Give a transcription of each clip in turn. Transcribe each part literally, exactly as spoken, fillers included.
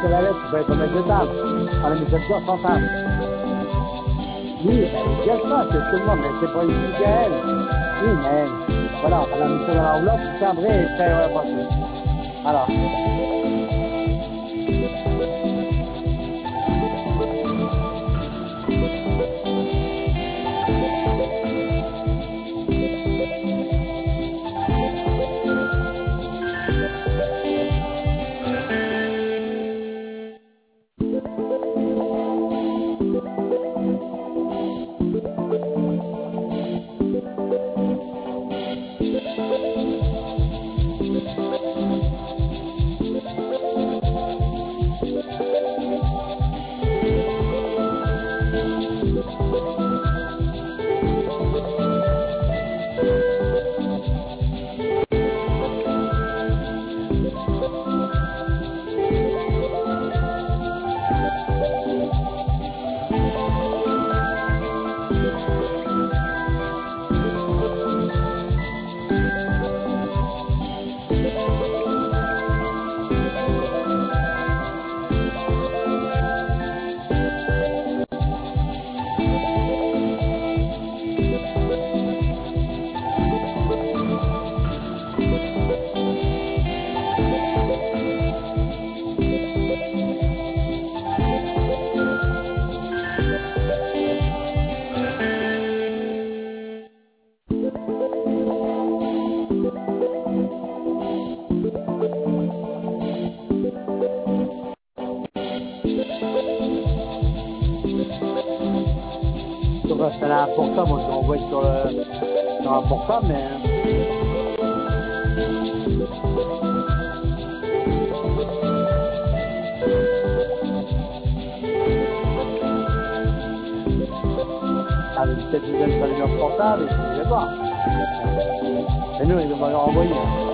sur la lettre, il fallait pas mettre de table. On a mis ça dedans sans table. Oui, mais je ne pas, c'est seulement, mais c'est pas une fille à elle. Oui, mais voilà, on a mis ça dans l'enveloppe, timbré et ça ira pas tout. Voilà. C'est important, moi je l'envoie sur le sur un portable, mais ah, peut-être une donne sur les numéros portables et puis je vais voir. Et nous, ils vont leur envoyer.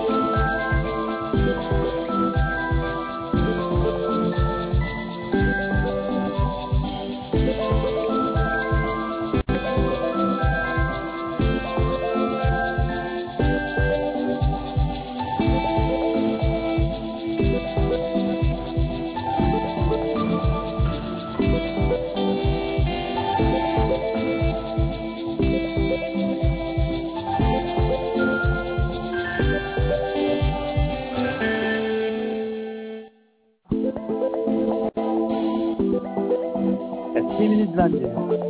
six minutes vingt-deux.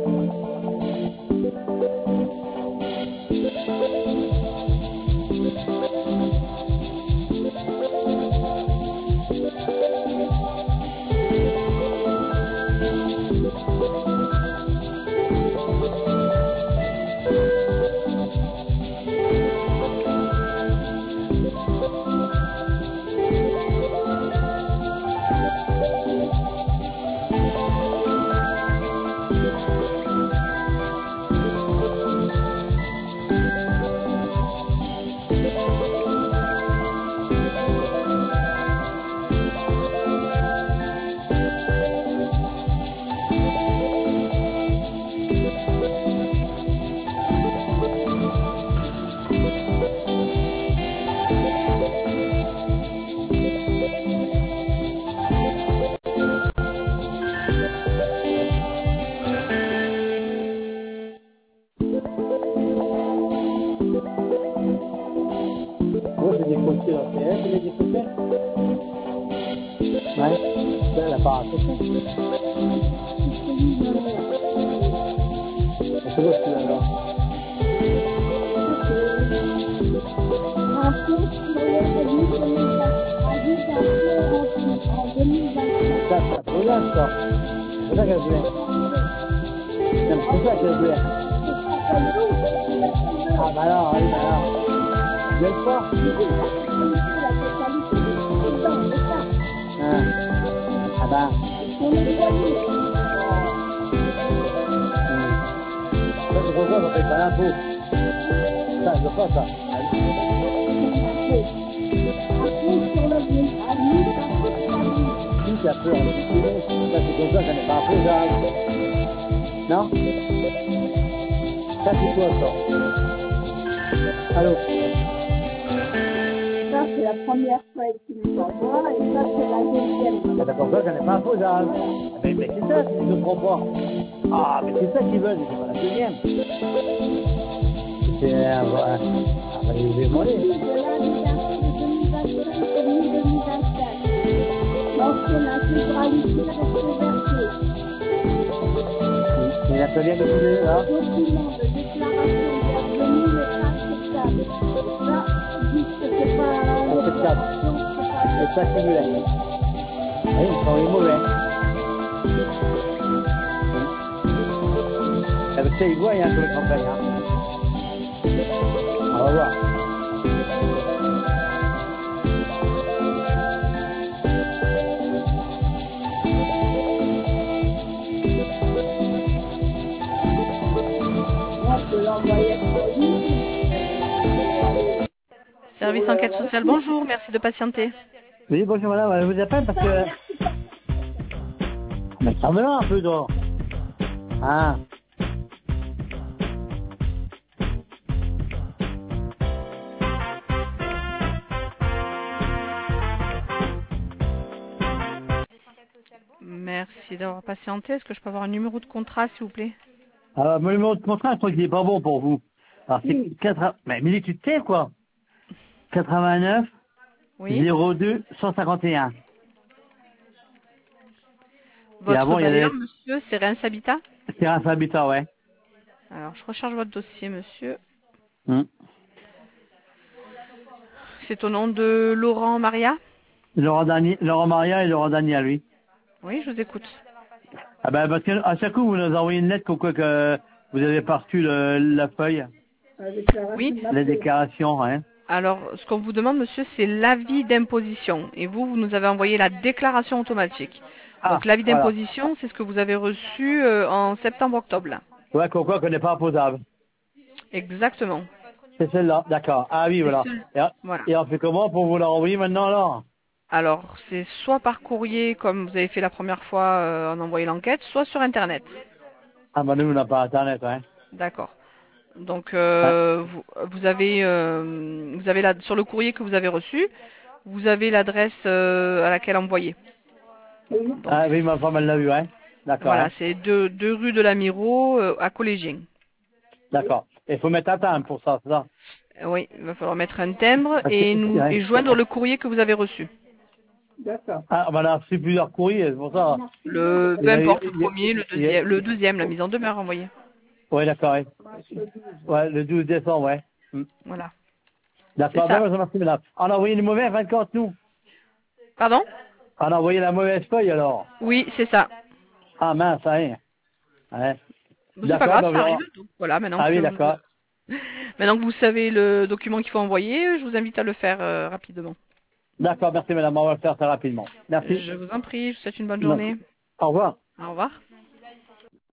Moi, j'ai décoché dans P S, j'ai décoché. Ouais, ça, elle n'a pas raccroché. C'est quoi celui-là, alors? Ça, c'est la brûlage, ça. C'est ça qu'elle voulait. C'est pour ça qu'elle voulait. Ah, bah alors, allez, bah alors. Je le crois. Ah, ah bah. Ça, c'est pour ça qu'on paye pas l'impôt. Ça, je veux pas ça. Si, ça peut, ça, c'est pour ça que ça n'est pas imposable. Non? Ça, c'est quoi, ça? Allô? Ça, c'est la première fois qu'il Voilà, et ça, c'est la deuxième. C'est pour ça qu'elle n'est pas imposable. Mais, mais c'est ça, si je ne comprends pas. Ah, mais c'est ça qu'ils veulent, c'est pas la deuxième. C'est un... Voilà. Ah, bah, ils vont demander. De l'habitation de deux mille vingt-cinq et deux mille vingt-quatre. Lorsque l'intégralité reste versée. Il y a combien de couleurs, là? Document de déclaration de revenu est acceptable. Ça, dit que c'est pas une Acceptable. déclaration, c'est pas C'est ça qui voulait. Oui, ils sont les mauvais. Avec ça, ils voient, il y a un peu de campagne. Hein. On va voir. Moi, je peux l'envoyer pour lui. Service enquête sociale, bonjour, merci de patienter. Oui, bonjour madame, je vous appelle parce que... Mais ça me va un peu, toi. Ah. Merci d'avoir patienté. Est-ce que je peux avoir un numéro de contrat, s'il vous plaît? Alors, mon numéro de contrat, je crois qu'il n'est pas bon pour vous. Alors, c'est quatre... Mais Milly, tu te sais, quoi? quatre-vingt-neuf Oui. zéro deux cent cinquante et un. Votre avant, il y bailleur, avait- monsieur, c'est Reims Habitat? C'est un habitat, ouais. Alors, je recharge votre dossier, monsieur. Hum. C'est au nom de Laurent Maria? Laurent, Dani... Laurent Maria et Laurent Daniel, lui. Oui, je vous écoute. Ah ben, parce qu'à chaque coup, vous nous envoyez une lettre comme quoi que vous avez pas reçu le- la feuille, La déclaration Oui. de la la paix. déclaration, hein. Alors, ce qu'on vous demande, monsieur, c'est l'avis d'imposition. Et vous, vous nous avez envoyé la déclaration automatique. Ah, Donc, l'avis voilà. d'imposition, c'est ce que vous avez reçu euh, en septembre-octobre. là. Ouais, comme quoi qu'on n'est pas imposable. Exactement. C'est celle-là, d'accord. Ah oui, C'est voilà. ce- Et, Voilà. et on fait comment pour vous la renvoyer maintenant, alors? Alors, c'est soit par courrier, comme vous avez fait la première fois euh, en envoyant l'enquête, soit sur Internet. Ah ben, nous, on n'a pas Internet, hein. D'accord. Donc, euh, vous, vous avez, euh, vous avez la, sur le courrier que vous avez reçu, vous avez l'adresse euh, à laquelle envoyer. Donc, Ah oui, ma femme, elle l'a vu, hein. D'accord, voilà, hein. c'est deux, deux rue de la Miro euh, à Collégien. D'accord. Il faut mettre un timbre pour ça, c'est ça? Euh, Oui, il va falloir mettre un timbre Parce et, que- nous, ouais. et joindre le courrier que vous avez reçu. D'accord. Ah, ben, on a reçu plusieurs courriers, c'est pour ça. Le, Il peu y a- importe, le il y a- premier, le il y a- deuxième, le deuxième, la mise en demeure envoyée. Ouais, d'accord, ouais. Ouais, le douze décembre, ouais. Hmm. Voilà. D'accord, C'est ça. ben, moi, merci, madame. On a envoyé une mauvaise vingt-quatre, nous. Pardon? On a envoyé la mauvaise feuille, alors. Oui, c'est ça. Ah, mince, ça y est. Ouais. Bon, c'est pas D'accord, grave, ben, ça on verra. arrive. Donc, voilà, maintenant Ah que oui, vous- d'accord. Maintenant que vous savez le document qu'il faut envoyer, je vous invite à le faire euh, rapidement. D'accord, merci, madame. On va le faire très rapidement. Merci. Je vous en prie, je vous souhaite une bonne Merci. journée. Au revoir. Au revoir.